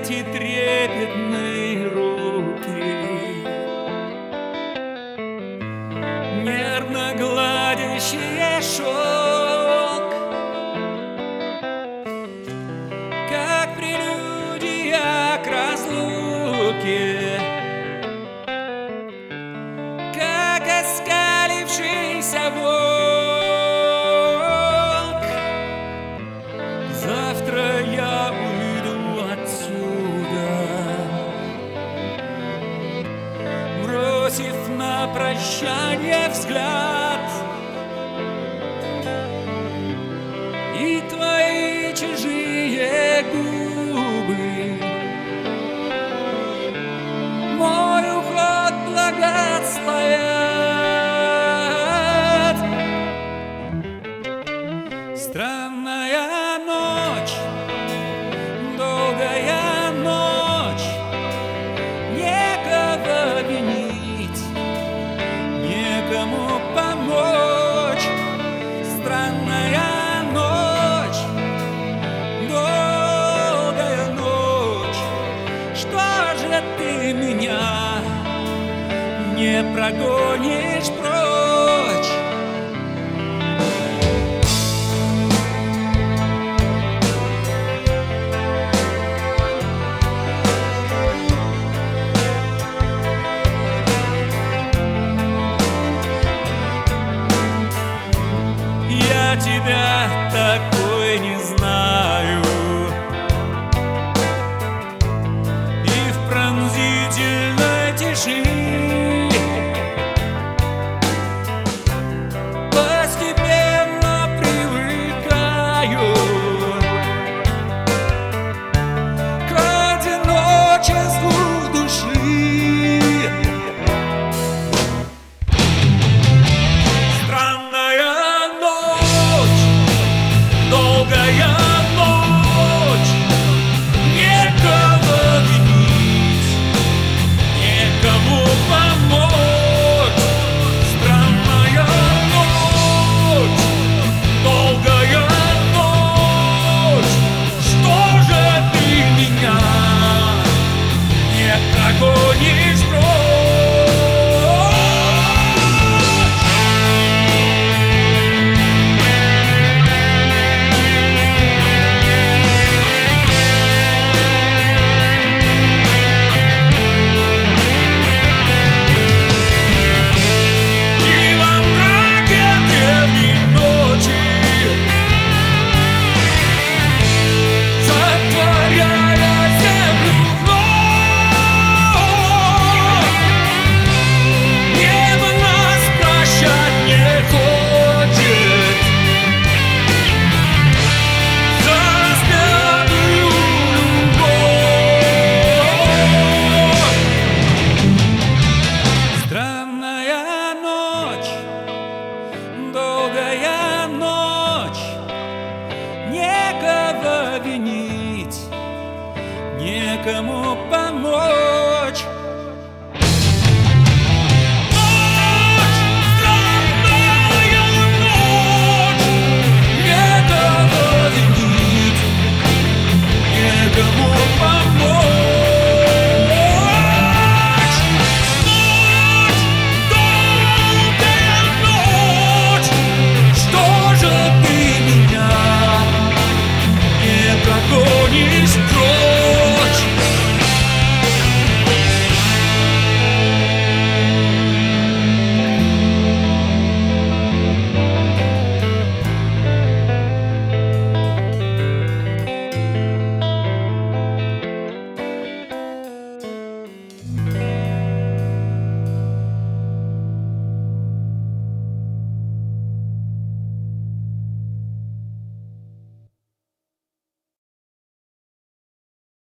эти трепетные руки, нервно гладящие шелк, как прелюдия к разлуке, как оскалившийся волк. Завтра я уйду отсюда, бросив на прощание взгляд, и твои чужие губы мой уход благословят. Странная ночь, долгая ночь, некого винить, некому помочь. Странная ночь, долгая ночь, что же ты меня не прогонишь прочь? Я тебя такой не знаю, и в пронзительной тиши постепенно привыкаю к одиночеству души. Странная ночь, долгая ночь, некого винить, некому помочь. Странная ночь, долгая ночь, что же ты меня не прогонишь прочь? Долгая ночь, некого винить, некому помочь.